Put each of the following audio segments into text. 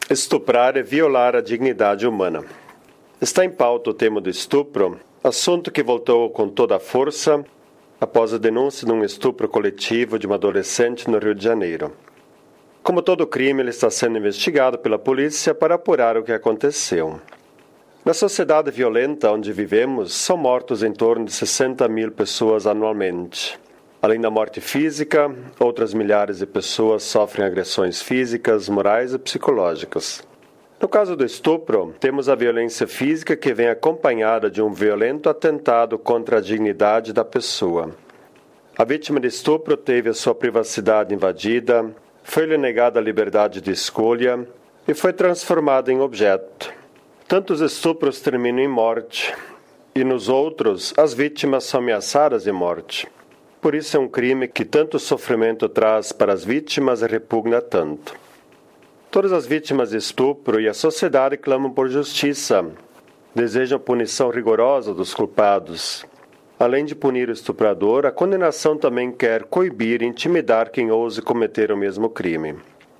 Estuprar é violar a dignidade humana. Está em pauta o tema do estupro, assunto que voltou com toda a força após a denúncia de um estupro coletivo de uma adolescente no Rio de Janeiro. Como todo crime, ele está sendo investigado pela polícia para apurar o que aconteceu. Na sociedade violenta onde vivemos, são mortos em torno de 60 mil pessoas anualmente. Além da morte física, outras milhares de pessoas sofrem agressões físicas, morais e psicológicas. No caso do estupro, temos a violência física que vem acompanhada de um violento atentado contra a dignidade da pessoa. A vítima de estupro teve a sua privacidade invadida, foi-lhe negada a liberdade de escolha e foi transformada em objeto. Tantos estupros terminam em morte, e nos outros, as vítimas são ameaçadas de morte. Por isso é um crime que tanto sofrimento traz para as vítimas e repugna tanto. Todas as vítimas de estupro e a sociedade clamam por justiça, desejam punição rigorosa dos culpados. Além de punir o estuprador, a condenação também quer coibir e intimidar quem ouse cometer o mesmo crime.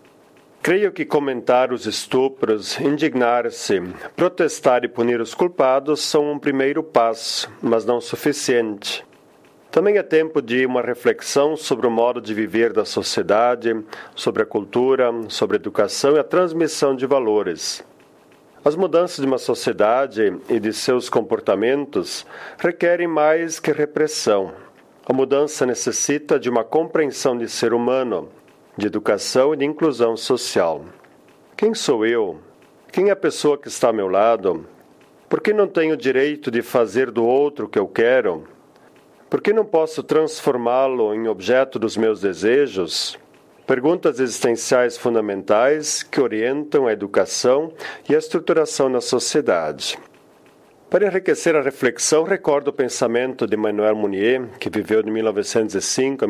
Creio que comentar os estupros, indignar-se, protestar e punir os culpados são um primeiro passo, mas não suficiente. Também é tempo de uma reflexão sobre o modo de viver da sociedade, sobre a cultura, sobre a educação e a transmissão de valores. As mudanças de uma sociedade e de seus comportamentos requerem mais que repressão. A mudança necessita de uma compreensão de ser humano, de educação e de inclusão social. Quem sou eu? Quem é a pessoa que está ao meu lado? Por que não tenho o direito de fazer do outro o que eu quero? Por que não posso transformá-lo em objeto dos meus desejos? Perguntas existenciais fundamentais que orientam a educação e a estruturação da sociedade. Para enriquecer a reflexão, recordo o pensamento de Emmanuel Mounier, que viveu de 1905 a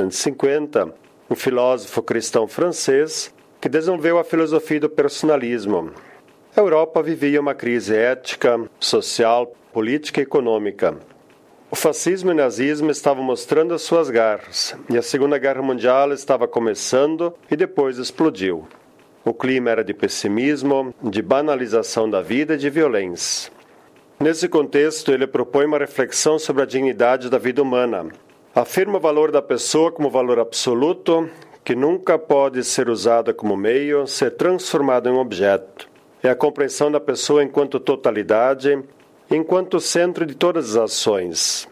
1950, um filósofo cristão francês que desenvolveu a filosofia do personalismo. A Europa vivia uma crise ética, social, política e econômica. O fascismo e o nazismo estavam mostrando as suas garras, e a Segunda Guerra Mundial estava começando e depois explodiu. O clima era de pessimismo, de banalização da vida e de violência. Nesse contexto, ele propõe uma reflexão sobre a dignidade da vida humana. Afirma o valor da pessoa como valor absoluto, que nunca pode ser usada como meio, ser transformado em um objeto. É a compreensão da pessoa enquanto totalidade, enquanto centro de todas as ações.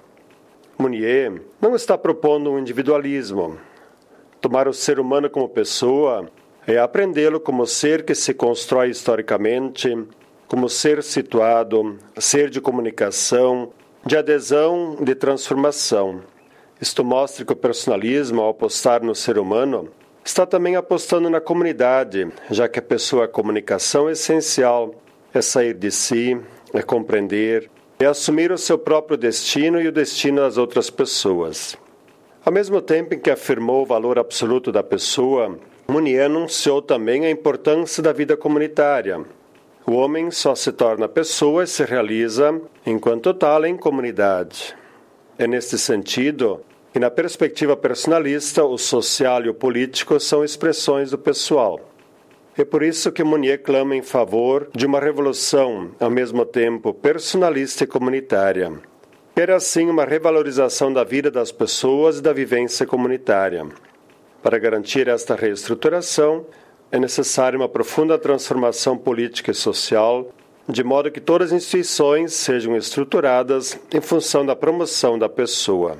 Mounier não está propondo um individualismo. Tomar o ser humano como pessoa é aprendê-lo como ser que se constrói historicamente, como ser situado, ser de comunicação, de adesão, de transformação. Isto mostra que o personalismo, ao apostar no ser humano, está também apostando na comunidade, já que a pessoa é a comunicação essencial, é sair de si, é compreender, é assumir o seu próprio destino e o destino das outras pessoas. Ao mesmo tempo em que afirmou o valor absoluto da pessoa, Mounier anunciou também a importância da vida comunitária. O homem só se torna pessoa e se realiza, enquanto tal, em comunidade. É neste sentido que, na perspectiva personalista, o social e o político são expressões do pessoal. É por isso que Mounier clama em favor de uma revolução, ao mesmo tempo personalista e comunitária. Quer assim uma revalorização da vida das pessoas e da vivência comunitária. Para garantir esta reestruturação, é necessária uma profunda transformação política e social, de modo que todas as instituições sejam estruturadas em função da promoção da pessoa.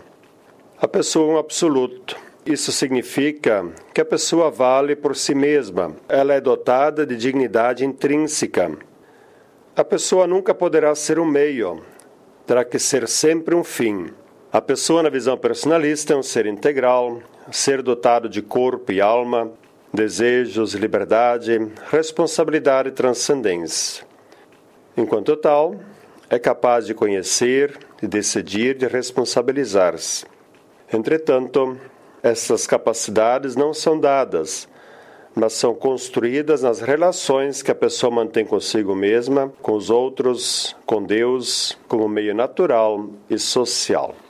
A pessoa é um absoluto. Isso significa que a pessoa vale por si mesma. Ela é dotada de dignidade intrínseca. A pessoa nunca poderá ser um meio. Terá que ser sempre um fim. A pessoa, na visão personalista, é um ser integral, ser dotado de corpo e alma, desejos, liberdade, responsabilidade e transcendência. Enquanto tal, é capaz de conhecer, de decidir, de responsabilizar-se. Entretanto, essas capacidades não são dadas, mas são construídas nas relações que a pessoa mantém consigo mesma, com os outros, com Deus, como meio natural e social.